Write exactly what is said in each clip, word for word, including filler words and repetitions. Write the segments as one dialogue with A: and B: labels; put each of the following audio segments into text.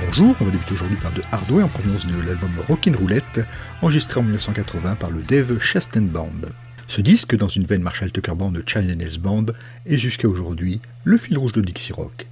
A: bonjour, on va débuter aujourd'hui par de Hardway en provenance de l'album Rockin' Roulette, enregistré en mille neuf cent quatre-vingts par le Dave Chastain Band. Ce disque, dans une veine Marshall Tucker Band de China Nails Band, est jusqu'à aujourd'hui le fil rouge de Dixie Rock.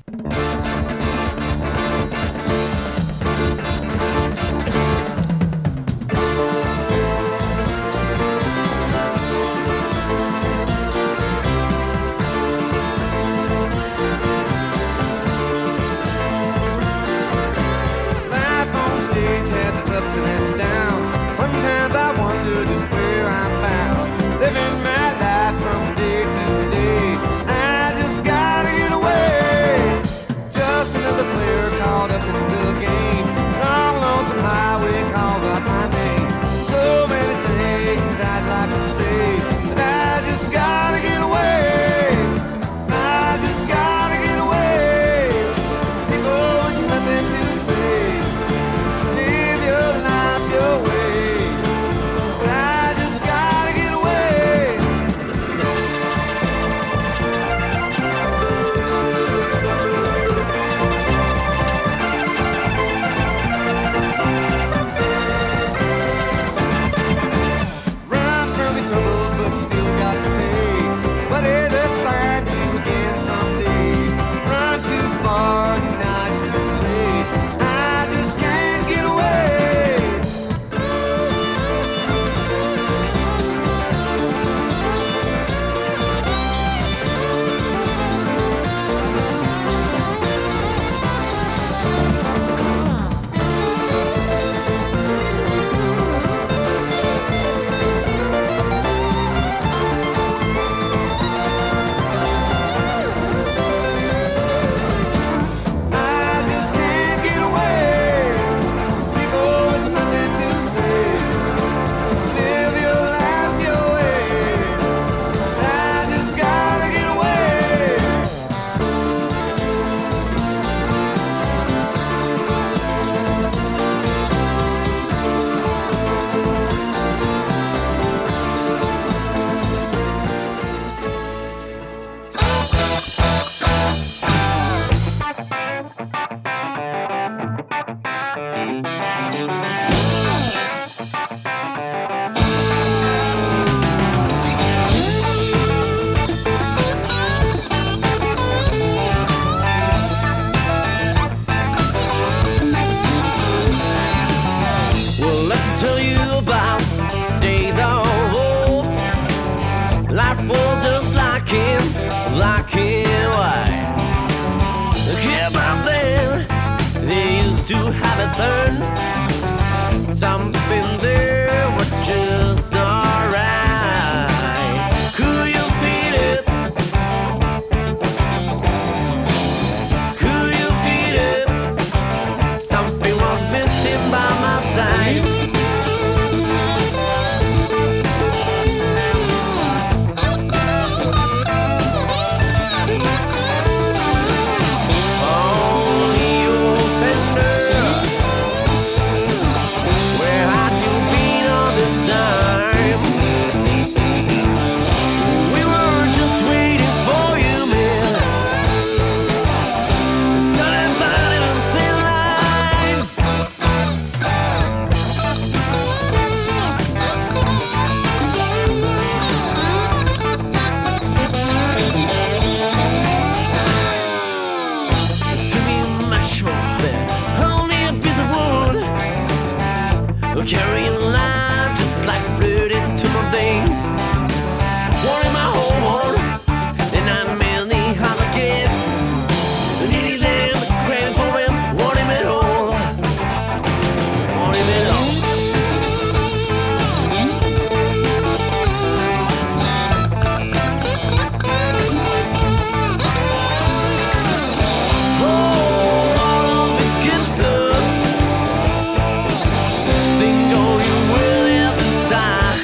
B: Think, oh, you will ever decide.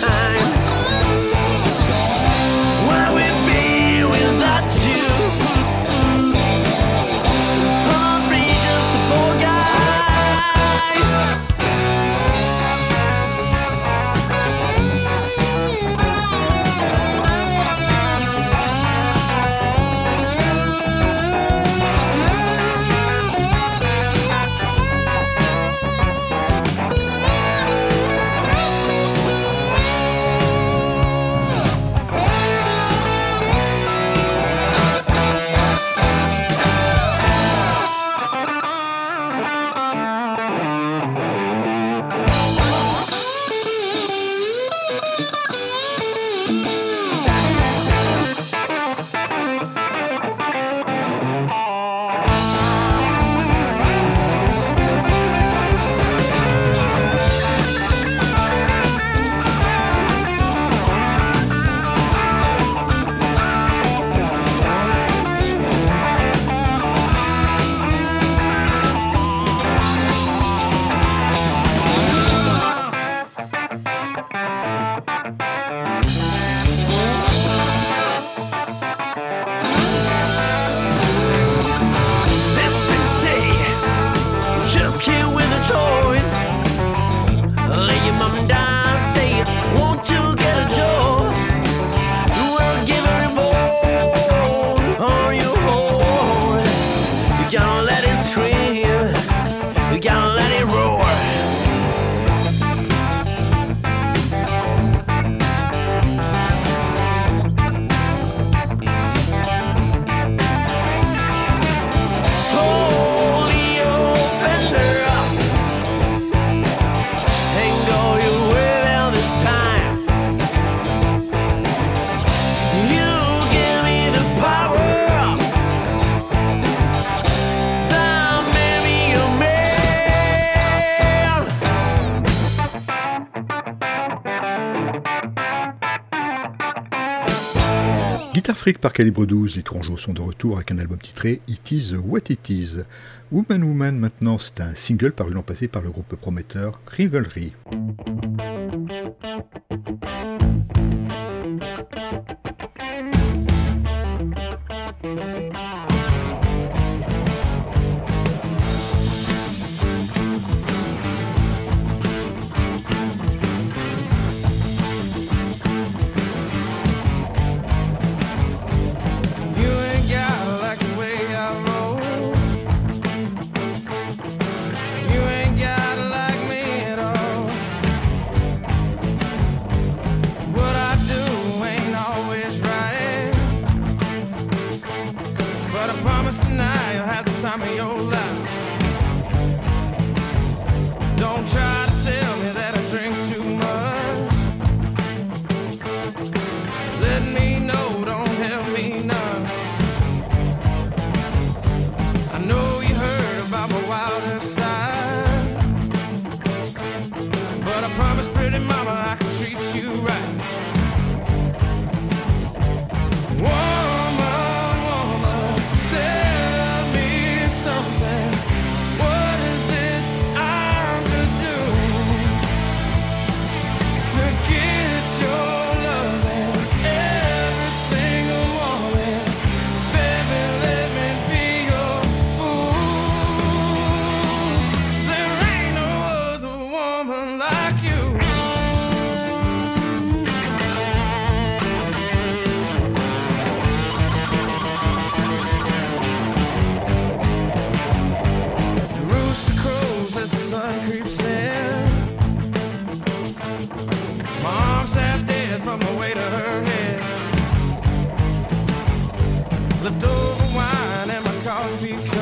A: Guitar Freak par Calibre douze, les Tourangeaux sont de retour avec un album titré It Is What It Is. Woman Woman maintenant, c'est un single paru l'an passé par le groupe prometteur Rivalry.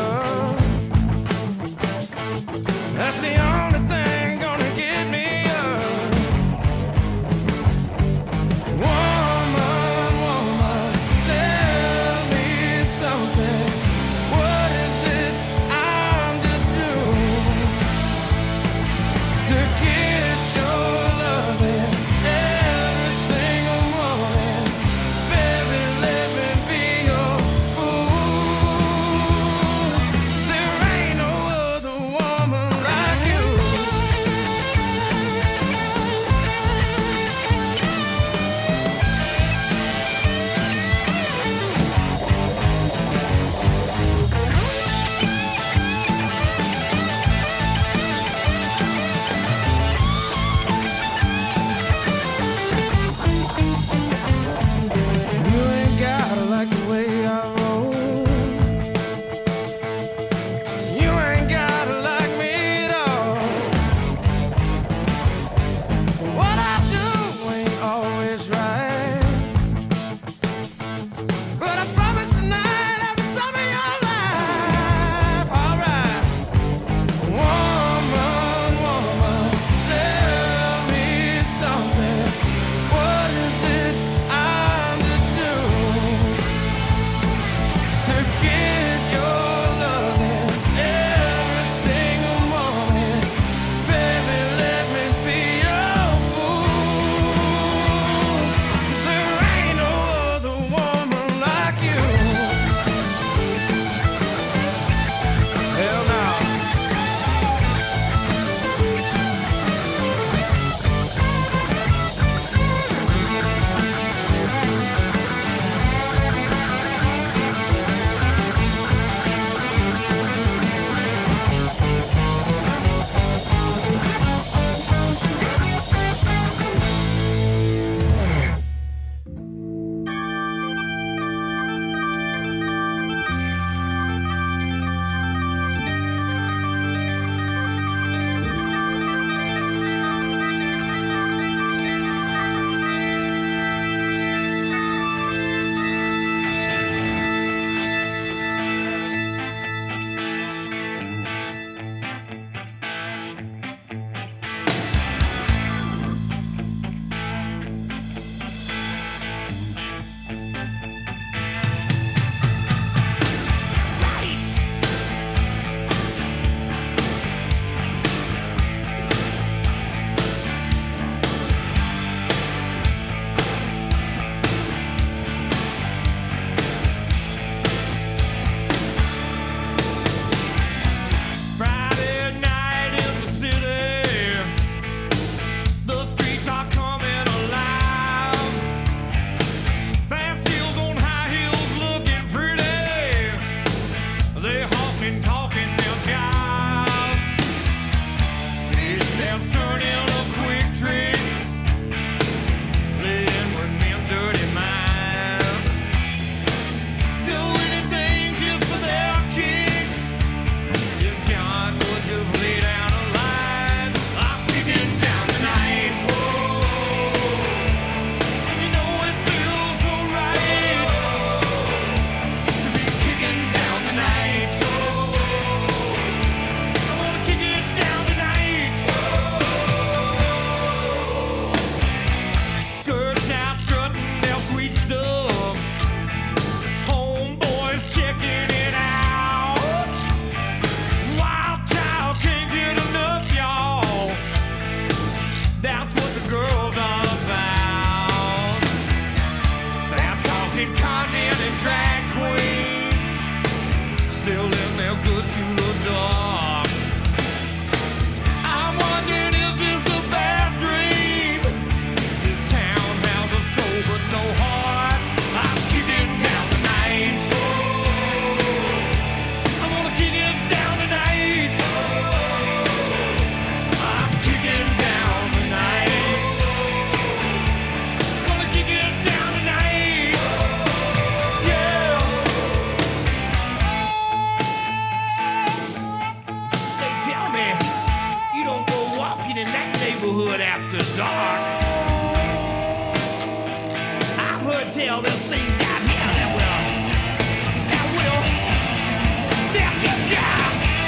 B: That's the only thing gonna get me up. after dark. I've heard tell there's things out here that will, that will, that can die.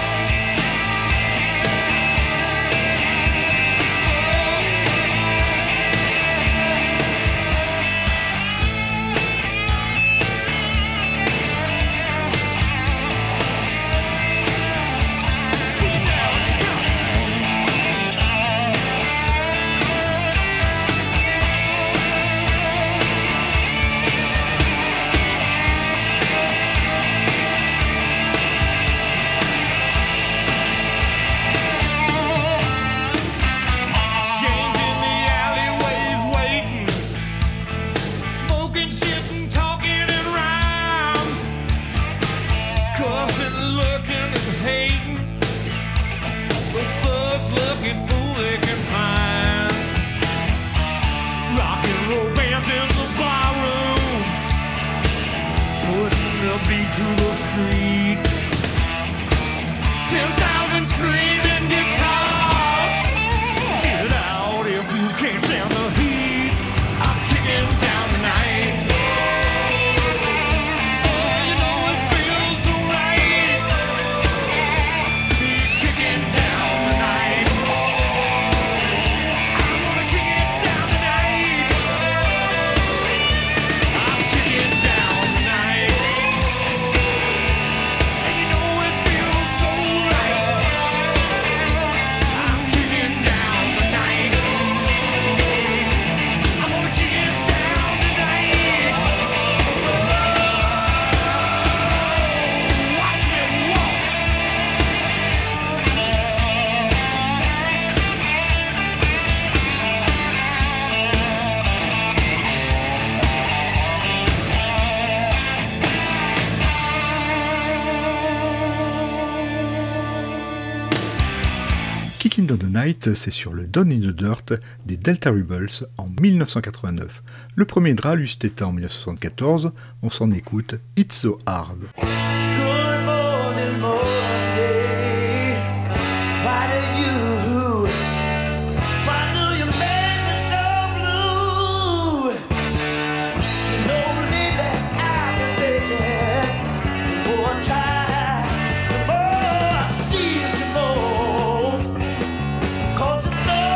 A: Kicking Down the Night, c'est sur le Down in the Dirt des Delta Rebels en mille neuf cent quatre-vingt-neuf. Le premier drap lui était en mille neuf cent soixante-quatorze, on s'en écoute It's So Hard.
C: Good morning, morning. Why do you, why do you make me so blue? You know, lately I've been thinking, the more I try, the more I see it more. 'Cause it's so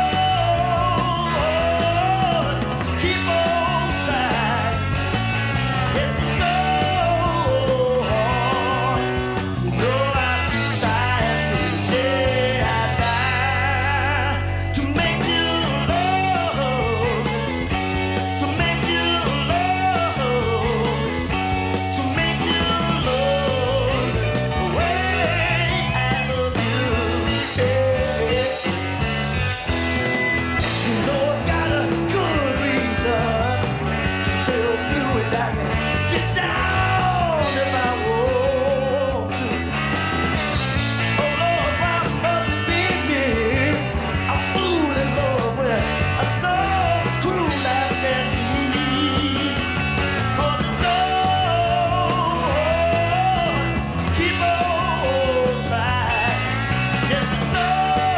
C: hard to keep on trying. Yes, it's so hard. You know I've been trying till the day I die to make you love, to make you love, to make you love the way I love you. Yeah. You know I got a good reason to help you, and I can get down if I want to. Oh Lord, why must be me? I'm fool in love with a soul as cruel as can be. 'Cause it's so hard to keep on trying. Yes, it's so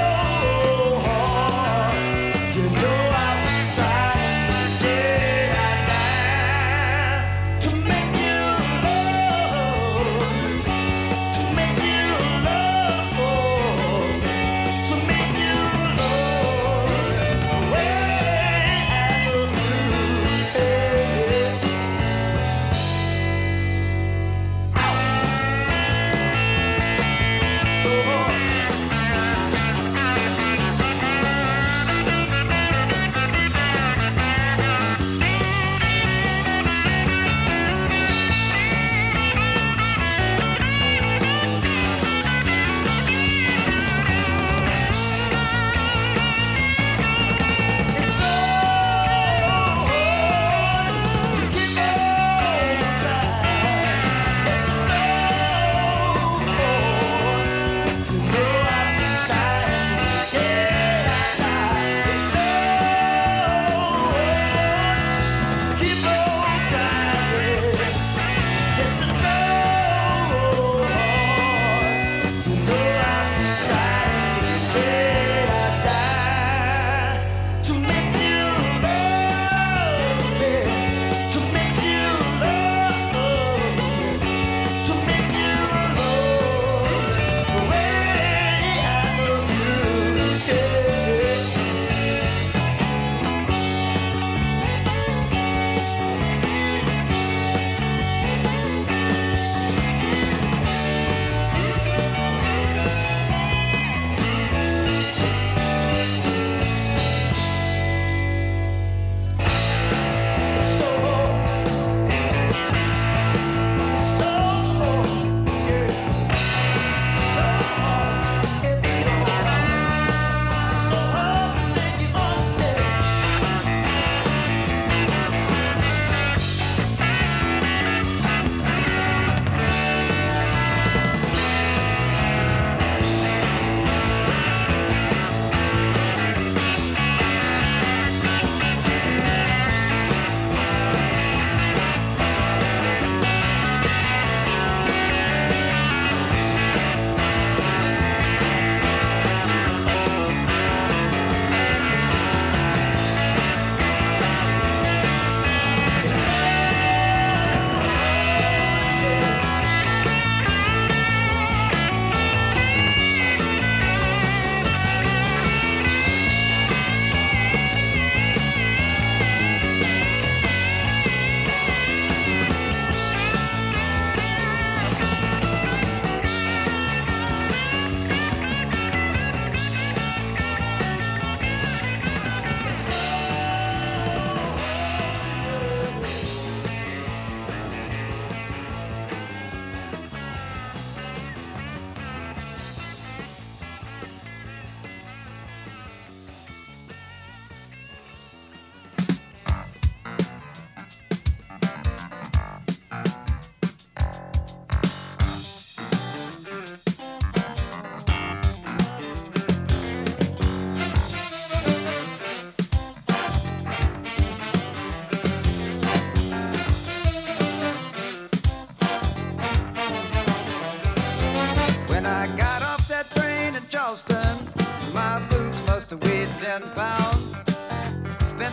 C: hard. You know I've been trying till the day I die to make you love, to make you love, to make you love the way I love you. Hey. So hard.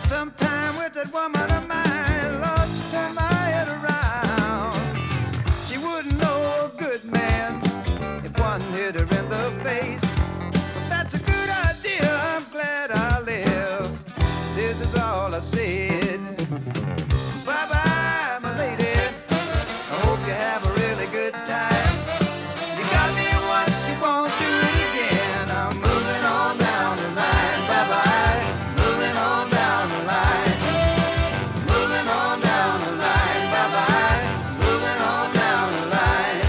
C: some time with that woman of mine. Lord, she turned my head around. She wouldn't know a good man if one hit her in the face. But that's a good idea, I'm glad I live. This is all I said. Bye-bye, my lady. I hope you have a really good time. You got me once, you won't do it again. I'm moving on down the line. Bye-bye. Moving on down the line. Moving on down the line. Bye-bye. Moving on down the line.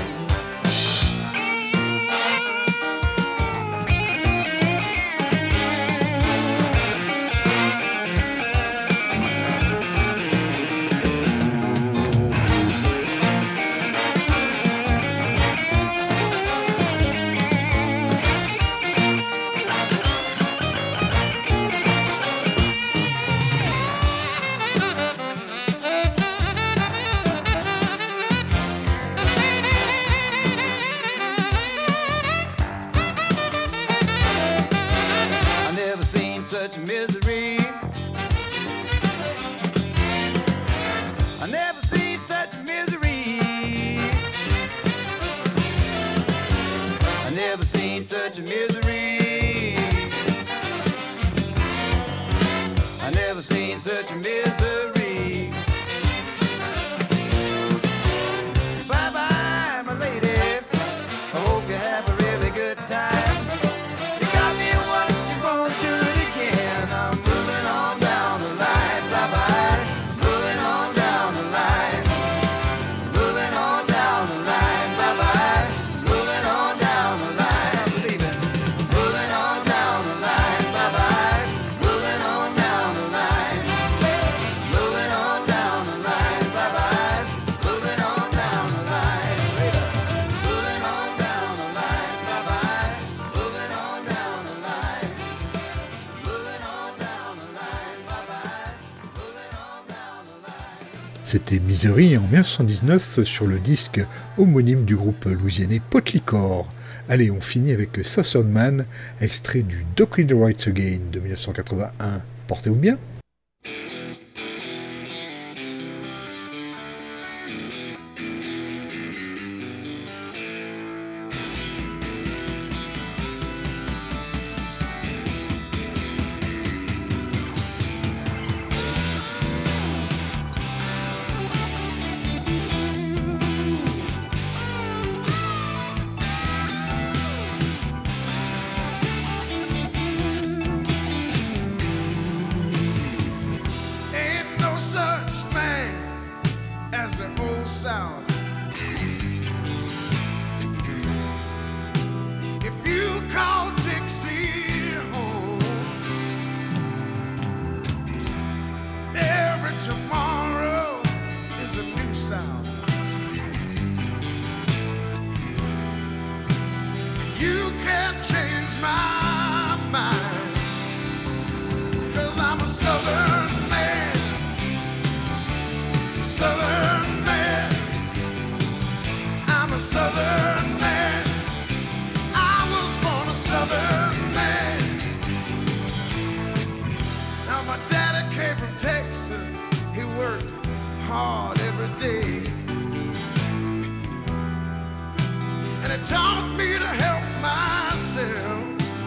C: I never seen such misery. I never seen such misery. I never seen such misery. I never seen such misery. Bye-bye, my lady. I hope you have a really good time. You got me once, you won't do it again. I'm moving on down the line. Bye-bye. Moving on down the line. Moving on down the line. Bye-bye. Moving on down the line. I believe it. Moving on down the line. Bye-bye. Moving on down the line. Moving on down the line. Bye-bye. Moving on down the line. Later. Moving on down the line. Bye-bye. Moving on down the line. Moving on down the line. Bye-bye. Moving on down the line.
A: C'était Misery en dix-neuf cent dix-neuf sur le disque homonyme du groupe louisianais Potlicor. Allez, on finit avec Southern Man, extrait du Doc Read Writes Again de dix-neuf cent quatre-vingt-un. Portez-vous bien.
C: Ain't no such thing as the old South. If you call Dixie home, every tomorrow is a new South. You can't change my mind, 'cause I'm a Southern man. Southern man. I'm a Southern man. I was born a Southern man. Now my daddy came from Texas. He worked hard every day, and it taught me to help myself.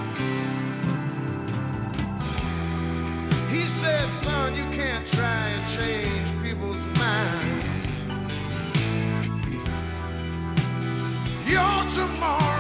C: He said, son, you can't try and change people's minds. Your tomorrow